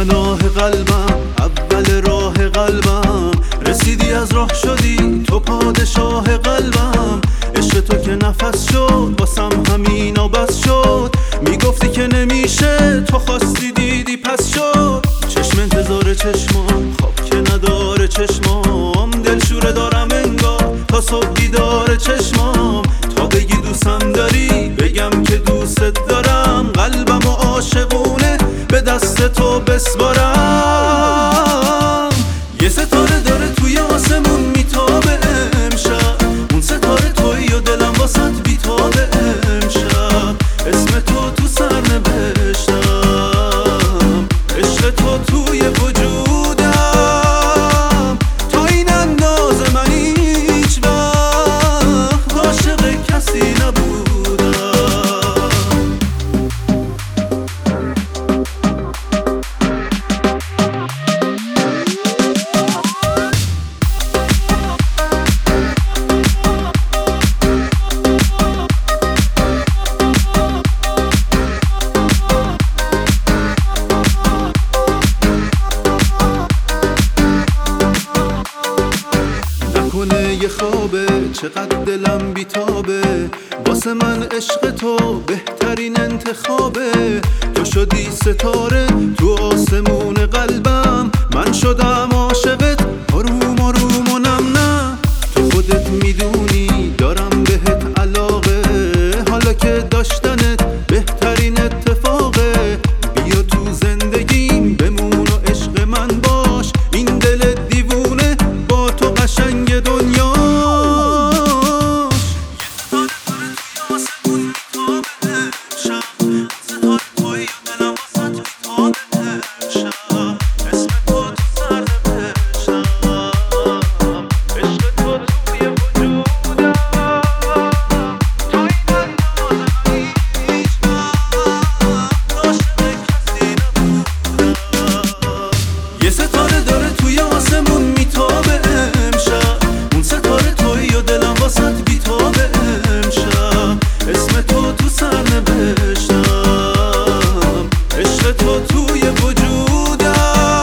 پناه قلبم، اول راه قلبم، رسیدی از راه شدی تو پادشاه قلبم. عشق تو که نفس شد واسم همینا بس شد، میگفتی که نمیشه تو خواستی دیدی پس شد. چشم انتظار چشمام خواب که نداره چشمام، دلشوره دارم انگار تا صبح بیدار چشمام. تا بگی دوستم داری بگم که دوست دارم، قلبم و عاشقونه به دست تو بسپارم. یه ستاره داره توی آسمون میتابه امشب، اون ستاره تویی و دلم واسط بیتابه امشب. اسم تو سر نوشتم، عشق تو توی وجودم. تا این اندازه من هیچ وقت عاشق کسی نبودم. یه خوابه چقدر دلم بیتابه، واسه من عشق تو بهترین انتخابه. تو شدی ستاره تو آسمون قلبم، من شدم عاشقت آروم آروم و نم نم. تو خودت میدونی دارم بهت علاقه، حالا که داشتنت بهترین اتفاقه. بیا تو زندگیم بمون و عشق من باش، این دل دیوونه با تو قشنگ دنیا. یه ستاره داره توی آسمون میتابه امشب، اون ستاره تویی و دلم واسط بیتابه امشب. اسم تو سر نوشتم، عشق تو توی وجودم.